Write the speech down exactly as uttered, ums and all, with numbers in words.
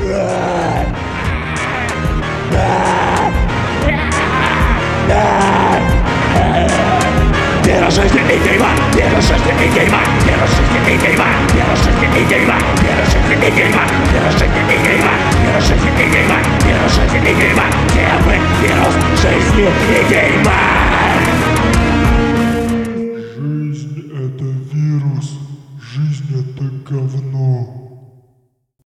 Вера жизни и гейма, вера жизни и гейма, вера жизни и гейма, вера жизни и гейма, вера жизни и гейма, вера жизни и гейма, вера жизни и гейма, вера жизни и гейма, где мы вирус жизни и гейма.